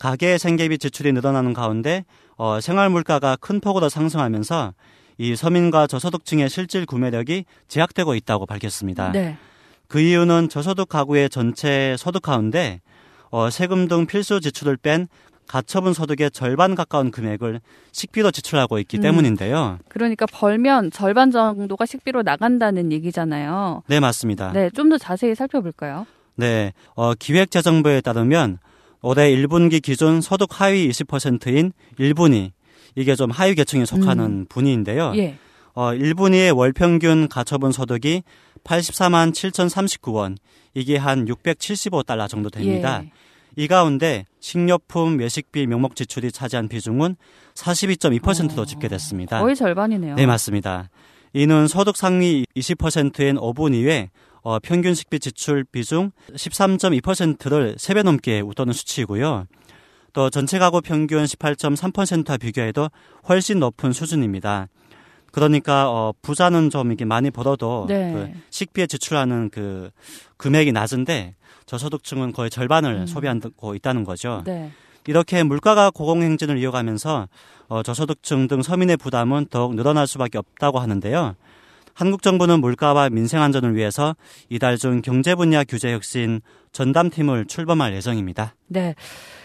E: 가계 생계비 지출이 늘어나는 가운데 생활 물가가 큰 폭으로 상승하면서 이 서민과 저소득층의 실질 구매력이 제약되고 있다고 밝혔습니다.
A: 네.
E: 그 이유는 저소득 가구의 전체 소득 가운데 세금 등 필수 지출을 뺀 가처분 소득의 절반 가까운 금액을 식비로 지출하고 있기 때문인데요.
A: 그러니까 벌면 절반 정도가 식비로 나간다는 얘기잖아요.
E: 네, 맞습니다.
A: 네, 좀 더 자세히 살펴볼까요?
E: 네, 기획재정부에 따르면 올해 1분기 기준 소득 하위 20%인 1분위, 이게 좀 하위 계층에 속하는 분위인데요.
A: 예.
E: 1분위의 월 평균 가처분 소득이 84만 7,039원, 이게 한 675달러 정도 됩니다.
A: 예.
E: 이 가운데 식료품, 외식비, 명목 지출이 차지한 비중은 42.2%로 집계됐습니다.
A: 거의 절반이네요.
E: 네, 맞습니다. 이는 소득 상위 20%인 5분 이외 평균 식비 지출 비중 13.2%를 3배 넘게 웃도는 수치이고요. 또 전체 가구 평균 18.3%와 비교해도 훨씬 높은 수준입니다. 그러니까 부자는 좀 이게 많이 벌어도
A: 네.
E: 그 식비에 지출하는 그 금액이 낮은데 저소득층은 거의 절반을 소비하고 있다는 거죠.
A: 네.
E: 이렇게 물가가 고공행진을 이어가면서 저소득층 등 서민의 부담은 더욱 늘어날 수밖에 없다고 하는데요. 한국 정부는 물가와 민생 안전을 위해서 이달 중 경제 분야 규제 혁신 전담팀을 출범할 예정입니다.
A: 네.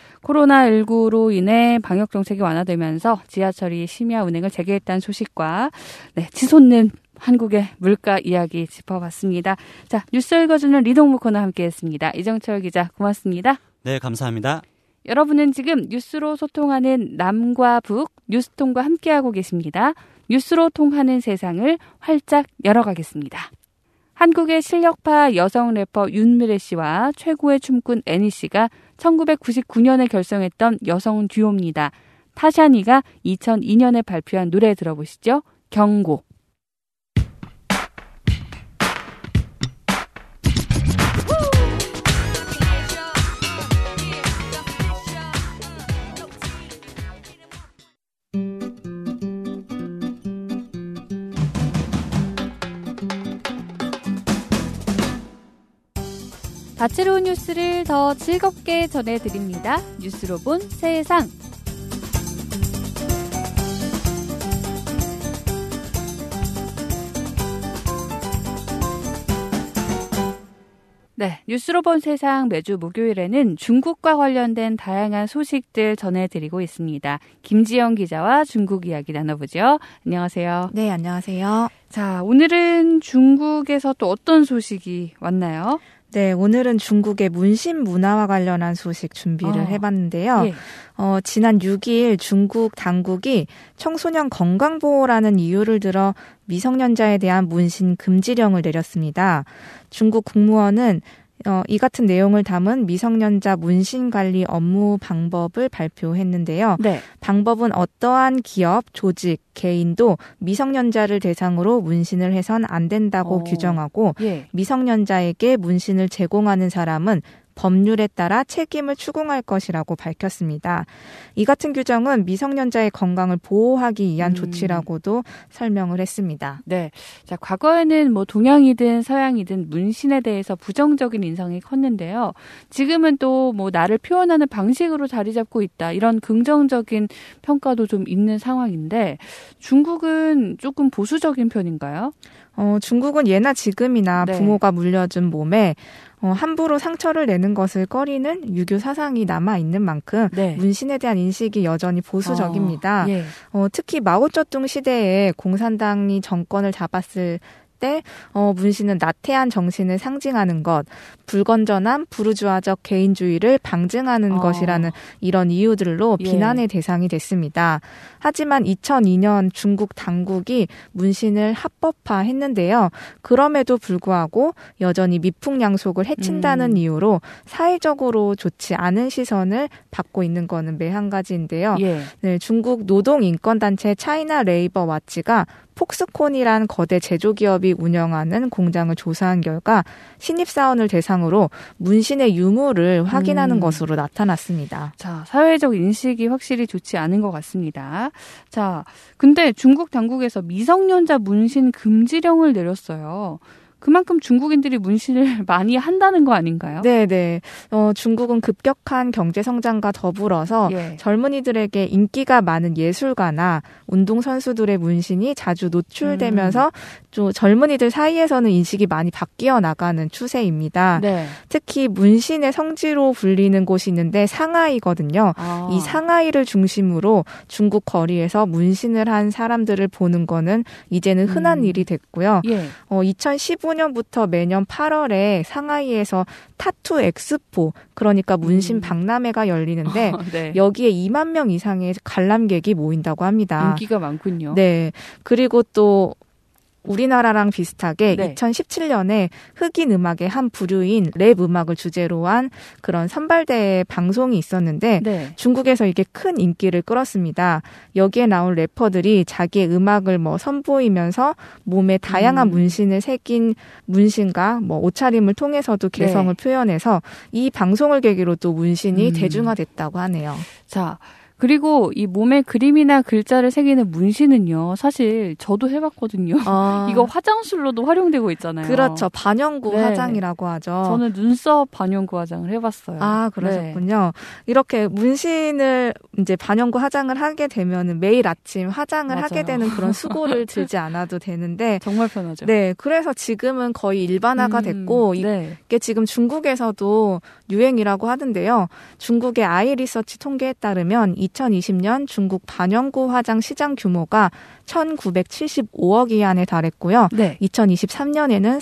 A: 코로나19로 인해 방역 정책이 완화되면서 지하철이 심야 운행을 재개했다는 소식과 치솟는 한국의 물가 이야기 짚어봤습니다. 자, 뉴스 읽어주는 리동무 코너 함께했습니다. 이정철 기자 고맙습니다.
E: 네, 감사합니다.
A: 여러분은 지금 뉴스로 소통하는 남과 북 뉴스통과 함께하고 계십니다. 뉴스로 통하는 세상을 활짝 열어가겠습니다. 한국의 실력파 여성 래퍼 윤미래 씨와 최고의 춤꾼 애니 씨가 1999년에 결성했던 여성 듀오입니다. 타샤니가 2002년에 발표한 노래 들어보시죠. 경고. 다채로운 뉴스를 더 즐겁게 전해드립니다. 뉴스로 본 세상. 네, 뉴스로 본 세상 매주 목요일에는 중국과 관련된 다양한 소식들 전해드리고 있습니다. 김지영 기자와 중국 이야기 나눠보죠. 안녕하세요.
I: 네, 안녕하세요.
A: 자, 오늘은 중국에서 또 어떤 소식이 왔나요?
I: 네, 오늘은 중국의 문신 문화와 관련한 소식 준비를 해봤는데요.
A: 예.
I: 지난 6일 중국 당국이 청소년 건강보호라는 이유를 들어 미성년자에 대한 문신 금지령을 내렸습니다. 중국 국무원은 이 같은 내용을 담은 미성년자 문신 관리 업무 방법을 발표했는데요.
A: 네.
I: 방법은 어떠한 기업, 조직, 개인도 미성년자를 대상으로 문신을 해선 안 된다고 규정하고
A: 예.
I: 미성년자에게 문신을 제공하는 사람은 법률에 따라 책임을 추궁할 것이라고 밝혔습니다. 이 같은 규정은 미성년자의 건강을 보호하기 위한 조치라고도 설명을 했습니다.
A: 네. 자, 과거에는 동양이든 서양이든 문신에 대해서 부정적인 인상이 컸는데요. 지금은 또 나를 표현하는 방식으로 자리 잡고 있다. 이런 긍정적인 평가도 좀 있는 상황인데 중국은 조금 보수적인 편인가요?
I: 중국은 예나 지금이나
A: 네.
I: 부모가 물려준 몸에 함부로 상처를 내는 것을 꺼리는 유교 사상이 남아있는 만큼
A: 네.
I: 문신에 대한 인식이 여전히 보수적입니다.
A: 예.
I: 특히 마오쩌둥 시대에 공산당이 정권을 잡았을 때 문신은 나태한 정신을 상징하는 것, 불건전한 부르주아적 개인주의를 방증하는 것이라는 이런 이유들로 비난의 대상이 됐습니다. 하지만 2002년 중국 당국이 문신을 합법화했는데요. 그럼에도 불구하고 여전히 미풍양속을 해친다는 이유로 사회적으로 좋지 않은 시선을 받고 있는 것은 매한가지인데요.
A: 예.
I: 네, 중국 노동인권단체 차이나 레이버 와치가 폭스콘이란 거대 제조기업이 운영하는 공장을 조사한 결과 신입사원을 대상으로 문신의 유무를 확인하는 것으로 나타났습니다.
A: 자, 사회적 인식이 확실히 좋지 않은 것 같습니다. 자, 근데 중국 당국에서 미성년자 문신 금지령을 내렸어요. 그만큼 중국인들이 문신을 많이 한다는 거 아닌가요?
I: 네. 중국은 급격한 경제 성장과 더불어서 젊은이들에게 인기가 많은 예술가나 운동선수들의 문신이 자주 노출되면서 좀 젊은이들 사이에서는 인식이 많이 바뀌어 나가는 추세입니다. 네. 특히 문신의 성지로 불리는 곳이 있는데 상하이거든요. 이 상하이를 중심으로 중국 거리에서 문신을 한 사람들을 보는 거는 이제는 흔한 일이 됐고요. 2015년부터 매년 8월에 상하이에서 타투 엑스포, 그러니까 문신 박람회가 열리는데 네. 여기에 2만 명 이상의 관람객이 모인다고 합니다.
A: 인기가 많군요.
I: 네. 그리고 또 우리나라랑 비슷하게 2017년에 흑인 음악의 한 부류인 랩 음악을 주제로 한 그런 선발대 방송이 있었는데 중국에서 이게 큰 인기를 끌었습니다. 여기에 나온 래퍼들이 자기의 음악을 선보이면서 몸에 다양한 문신을 새긴 문신과 옷차림을 통해서도 개성을 표현해서 이 방송을 계기로 또 문신이 대중화됐다고 하네요.
A: 자, 그리고 이 몸에 그림이나 글자를 새기는 문신은요. 사실 저도 해봤거든요. 이거 화장술로도 활용되고 있잖아요.
I: 그렇죠. 반영구 화장이라고 하죠.
A: 저는 눈썹 반영구 화장을 해봤어요.
I: 아, 그러셨군요. 이렇게 문신을 이제 반영구 화장을 하게 되면 매일 아침 화장을 하게 되는 그런 수고를 들지 않아도 되는데
A: 정말 편하죠.
I: 네, 그래서 지금은 거의 일반화가 됐고 이게 지금 중국에서도 유행이라고 하는데요. 중국의 아이리서치 통계에 따르면 2020년 중국 반영구 화장 시장 규모가 1,975억 위안에 달했고요. 2023년에는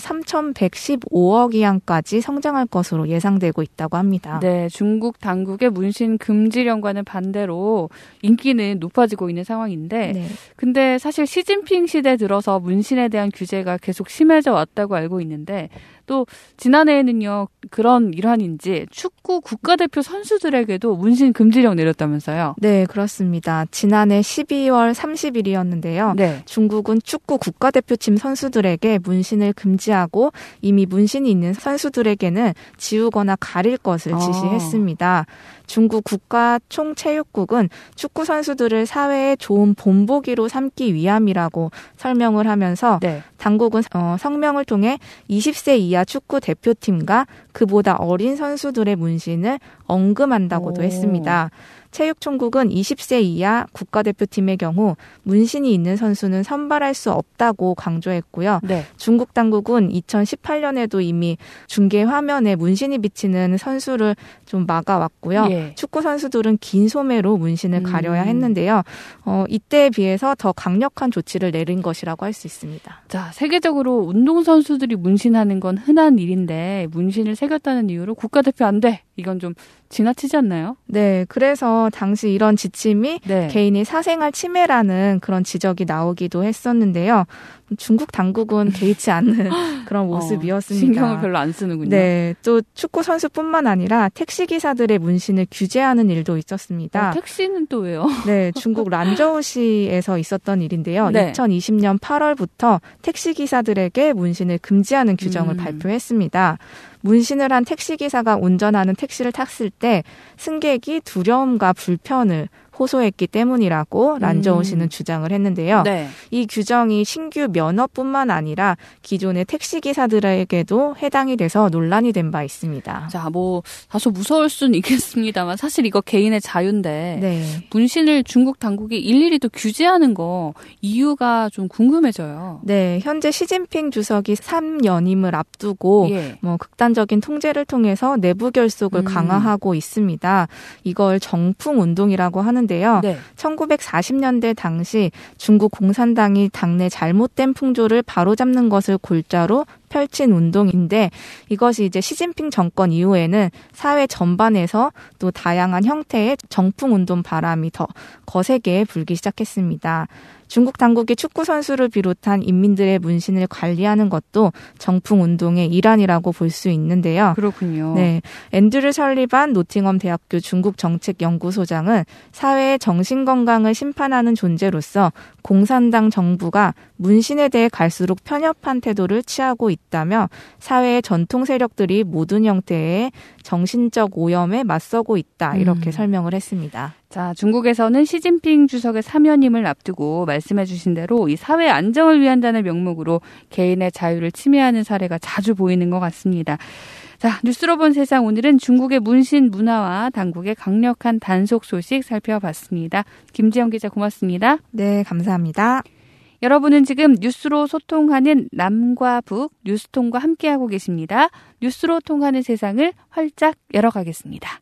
I: 3,115억 위안까지 성장할 것으로 예상되고 있다고 합니다.
A: 네, 중국 당국의 문신 금지령과는 반대로 인기는 높아지고 있는 상황인데 근데 사실 시진핑 시대 들어서 문신에 대한 규제가 계속 심해져 왔다고 알고 있는데 또 지난해에는요. 그런 일환인지 축구 국가대표 선수들에게도 문신 금지령 내렸다면서요.
I: 네, 그렇습니다. 지난해 12월 30일이었는데요. 중국은 축구 국가대표팀 선수들에게 문신을 금지하고 이미 문신이 있는 선수들에게는 지우거나 가릴 것을 지시했습니다. 중국 국가총체육국은 축구 선수들을 사회의 좋은 본보기로 삼기 위함이라고 설명을 하면서 당국은 성명을 통해 20세 이하 축구 대표팀과 그보다 어린 선수들의 문신을 언급한다고도 했습니다. 체육총국은 20세 이하 국가대표팀의 경우 문신이 있는 선수는 선발할 수 없다고 강조했고요. 중국 당국은 2018년에도 이미 중계 화면에 문신이 비치는 선수를 좀 막아왔고요. 축구 선수들은 긴 소매로 문신을 가려야 했는데요. 이때에 비해서 더 강력한 조치를 내린 것이라고 할 수 있습니다.
A: 자, 세계적으로 운동선수들이 문신하는 건 흔한 일인데 문신을 새겼다는 이유로 국가대표 안 돼. 이건 좀 지나치지 않나요?
I: 네, 그래서 당시 이런 지침이 개인의 사생활 침해라는 그런 지적이 나오기도 했었는데요. 중국 당국은 개의치 않는 그런 모습이었습니다.
A: 신경을 별로 안 쓰는군요.
I: 네, 또 축구 선수뿐만 아니라 택시 기사들의 문신을 규제하는 일도 있었습니다.
A: 택시는 또 왜요?
I: 네, 중국 란저우시에서 있었던 일인데요. 2020년 8월부터 택시 기사들에게 문신을 금지하는 규정을 발표했습니다. 문신을 한 택시기사가 운전하는 택시를 탔을 때 승객이 두려움과 불편을 호소했기 때문이라고 란저우시는 주장을 했는데요. 이 규정이 신규 면허뿐만 아니라 기존의 택시기사들에게도 해당이 돼서 논란이 된 바 있습니다.
A: 자, 다소 무서울 수는 있겠습니다만 사실 이거 개인의 자유인데 문신을 중국 당국이 일일이 또 규제하는 거 이유가 좀 궁금해져요.
I: 네, 현재 시진핑 주석이 3연임을 앞두고 극단적인 통제를 통해서 내부 결속을 강화하고 있습니다. 이걸 정풍운동이라고 하는 데요. 1940년대 당시 중국 공산당이 당내 잘못된 풍조를 바로잡는 것을 골자로 펼친 운동인데 이것이 이제 시진핑 정권 이후에는 사회 전반에서 또 다양한 형태의 정풍운동 바람이 더 거세게 불기 시작했습니다. 중국 당국이 축구 선수를 비롯한 인민들의 문신을 관리하는 것도 정풍운동의 일환이라고 볼 수 있는데요.
A: 그렇군요.
I: 네, 앤드류 설리반 노팅엄 대학교 중국정책연구소장은 사회의 정신건강을 심판하는 존재로서 공산당 정부가 문신에 대해 갈수록 편협한 태도를 취하고 있다며 사회의 전통 세력들이 모든 형태의 정신적 오염에 맞서고 있다 이렇게 설명을 했습니다.
A: 자, 중국에서는 시진핑 주석의 사면임을 앞두고 말씀해 주신 대로 이 사회 안정을 위한다는 명목으로 개인의 자유를 침해하는 사례가 자주 보이는 것 같습니다. 자, 뉴스로 본 세상, 오늘은 중국의 문신 문화와 당국의 강력한 단속 소식 살펴봤습니다. 김지영 기자 고맙습니다.
I: 네, 감사합니다.
A: 여러분은 지금 뉴스로 소통하는 남과 북 뉴스통과 함께하고 계십니다. 뉴스로 통하는 세상을 활짝 열어가겠습니다.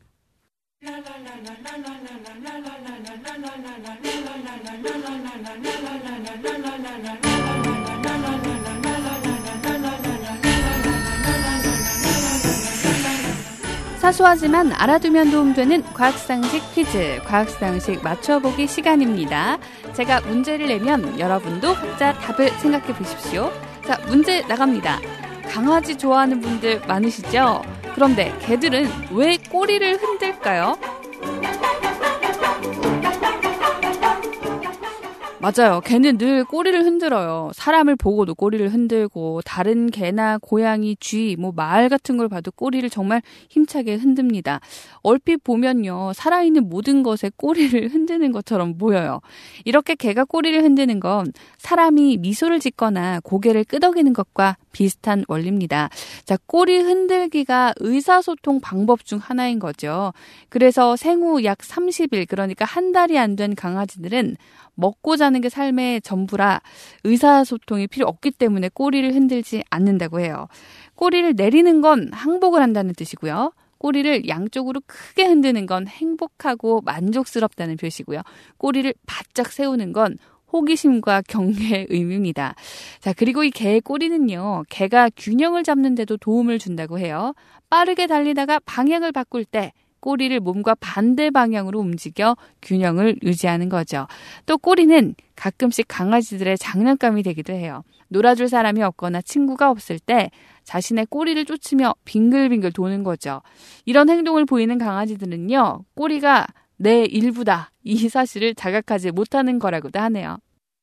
A: 사소하지만 알아두면 도움되는 과학상식 퀴즈, 과학상식 맞춰보기 시간입니다. 제가 문제를 내면 여러분도 각자 답을 생각해 보십시오. 자, 문제 나갑니다. 강아지 좋아하는 분들 많으시죠? 그런데 개들은 왜 꼬리를 흔들까요? 맞아요. 개는 늘 꼬리를 흔들어요. 사람을 보고도 꼬리를 흔들고 다른 개나 고양이, 쥐, 말 같은 걸 봐도 꼬리를 정말 힘차게 흔듭니다. 얼핏 보면요. 살아있는 모든 것에 꼬리를 흔드는 것처럼 보여요. 이렇게 개가 꼬리를 흔드는 건 사람이 미소를 짓거나 고개를 끄덕이는 것과 비슷한 원리입니다. 자, 꼬리 흔들기가 의사소통 방법 중 하나인 거죠. 그래서 생후 약 30일, 그러니까 한 달이 안 된 강아지들은 먹고 자는 게 삶의 전부라 의사소통이 필요 없기 때문에 꼬리를 흔들지 않는다고 해요. 꼬리를 내리는 건 항복을 한다는 뜻이고요. 꼬리를 양쪽으로 크게 흔드는 건 행복하고 만족스럽다는 표시고요. 꼬리를 바짝 세우는 건 호기심과 경계의 의미입니다. 자, 그리고 이 개의 꼬리는요, 개가 균형을 잡는 데도 도움을 준다고 해요. 빠르게 달리다가 방향을 바꿀 때 꼬리를 몸과 반대 방향으로 움직여 균형을 유지하는 거죠. 또 꼬리는 가끔씩 강아지들의 장난감이 되기도 해요. 놀아줄 사람이 없거나 친구가 없을 때 자신의 꼬리를 쫓으며 빙글빙글 도는 거죠. 이런 행동을 보이는 강아지들은요, 꼬리가 내 일부다, 이 사실을 자각하지 못하는 거라고도 하네요.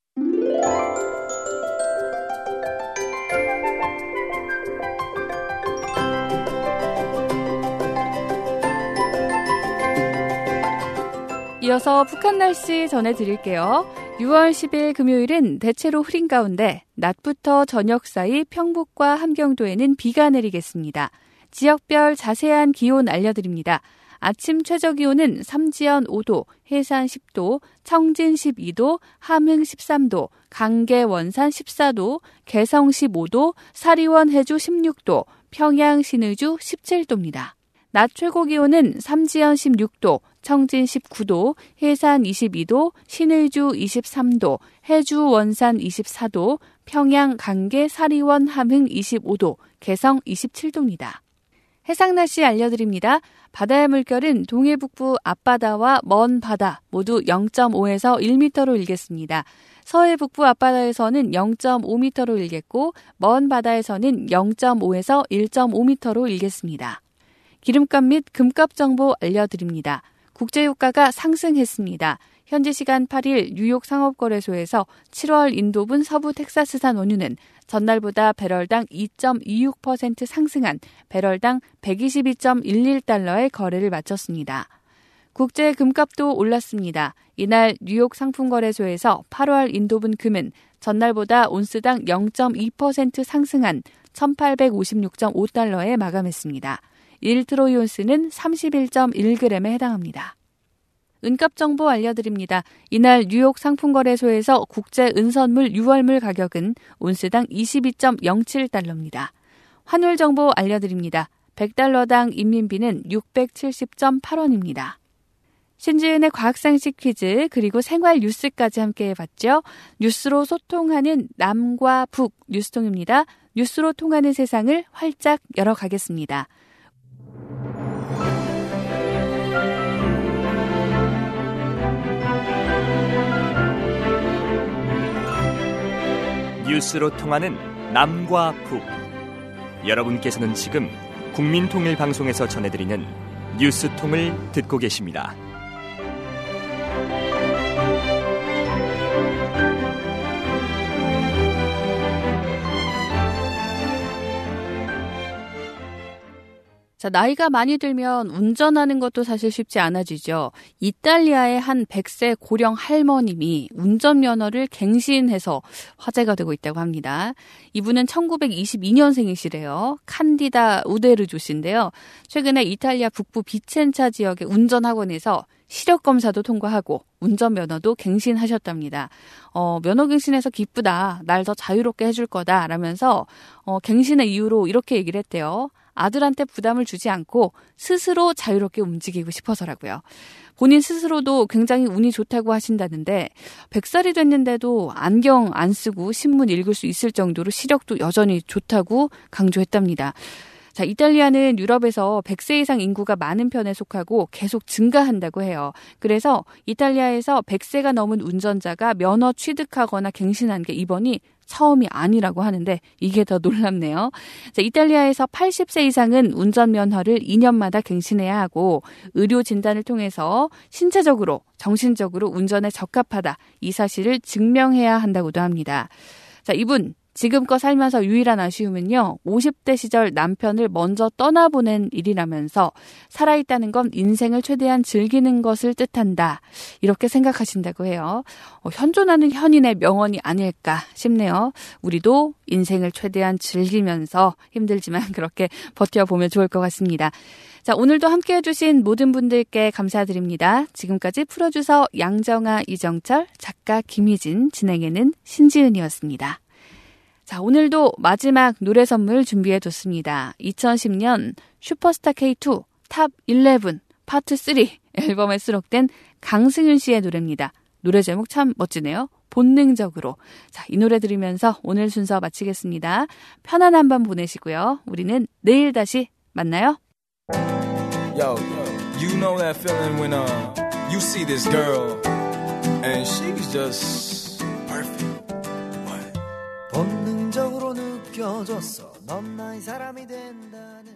A: 이어서 북한 날씨 전해드릴게요. 6월 10일 금요일은 대체로 흐린 가운데 낮부터 저녁 사이 평북과 함경도에는 비가 내리겠습니다. 지역별 자세한 기온 알려드립니다. 아침 최저기온은 삼지연 5도, 해산 10도, 청진 12도, 함흥 13도, 강계 원산 14도, 개성 15도, 사리원 해주 16도, 평양 신의주 17도입니다. 낮 최고 기온은 삼지연 16도, 청진 19도, 해산 22도, 신의주 23도, 해주 원산 24도, 평양 강계 사리원 함흥 25도, 개성 27도입니다. 해상 날씨 알려드립니다. 바다의 물결은 동해북부 앞바다와 먼 바다 모두 0.5에서 1m로 일겠습니다. 서해 북부 앞바다에서는 0.5m로 일겠고 먼 바다에서는 0.5에서 1.5m로 일겠습니다. 기름값 및 금값 정보 알려드립니다. 국제유가가 상승했습니다. 현지 시간 8일 뉴욕 상업거래소에서 7월 인도분 서부 텍사스산 원유는 전날보다 배럴당 2.26% 상승한 배럴당 122.11달러의 거래를 마쳤습니다. 국제 금값도 올랐습니다. 이날 뉴욕 상품거래소에서 8월 인도분 금은 전날보다 온스당 0.2% 상승한 1,856.5달러에 마감했습니다. 1트로이온스는 31.1g에 해당합니다. 은값 정보 알려드립니다. 이날 뉴욕 상품거래소에서 국제 은선물 6월물 가격은 온스당 22.07달러입니다. 환율 정보 알려드립니다. 100달러당 인민비는 670.8원입니다. 신지은의 과학상식 퀴즈 그리고 생활 뉴스까지 함께 해봤죠. 뉴스로 소통하는 남과 북 뉴스통입니다. 뉴스로 통하는 세상을 활짝 열어가겠습니다.
C: 뉴스로 통하는 남과 북. 여러분께서는 지금 국민통일방송에서 전해드리는 뉴스통을 듣고 계십니다.
A: 자, 나이가 많이 들면 운전하는 것도 사실 쉽지 않아지죠. 이탈리아의 한 100세 고령 할머님이 운전면허를 갱신해서 화제가 되고 있다고 합니다. 이분은 1922년생이시래요. 칸디다 우데르조 씨인데요. 최근에 이탈리아 북부 비첸차 지역의 운전학원에서 시력검사도 통과하고 운전면허도 갱신하셨답니다. 면허 갱신해서 기쁘다. 날 더 자유롭게 해줄 거다. 라면서 갱신의 이유로 이렇게 얘기를 했대요. 아들한테 부담을 주지 않고 스스로 자유롭게 움직이고 싶어서라고요. 본인 스스로도 굉장히 운이 좋다고 하신다는데 100살이 됐는데도 안경 안 쓰고 신문 읽을 수 있을 정도로 시력도 여전히 좋다고 강조했답니다. 자, 이탈리아는 유럽에서 100세 이상 인구가 많은 편에 속하고 계속 증가한다고 해요. 그래서 이탈리아에서 100세가 넘은 운전자가 면허 취득하거나 갱신한 게 이번이 처음이 아니라고 하는데 이게 더 놀랍네요. 자, 이탈리아에서 80세 이상은 운전면허를 2년마다 갱신해야 하고 의료 진단을 통해서 신체적으로, 정신적으로 운전에 적합하다. 이 사실을 증명해야 한다고도 합니다. 자, 이분 지금껏 살면서 유일한 아쉬움은요. 50대 시절 남편을 먼저 떠나보낸 일이라면서 살아있다는 건 인생을 최대한 즐기는 것을 뜻한다. 이렇게 생각하신다고 해요. 현존하는 현인의 명언이 아닐까 싶네요. 우리도 인생을 최대한 즐기면서 힘들지만 그렇게 버텨보면 좋을 것 같습니다. 자, 오늘도 함께 해주신 모든 분들께 감사드립니다. 지금까지 프로듀서 양정아, 이정철, 작가 김희진, 진행에는 신지은이었습니다. 자, 오늘도 마지막 노래 선물 준비해뒀습니다. 2010년 슈퍼스타 K2 탑 11 파트 3 앨범에 수록된 강승윤 씨의 노래입니다. 노래 제목 참 멋지네요. 본능적으로. 자, 이 노래 들으면서 오늘 순서 마치겠습니다. 편안한 밤 보내시고요. 우리는 내일 다시 만나요.
J: Yo, you know that feeling when you see this girl and she's just perfect. 본능적으로 느껴졌어. 넌 나의 사람이 된다는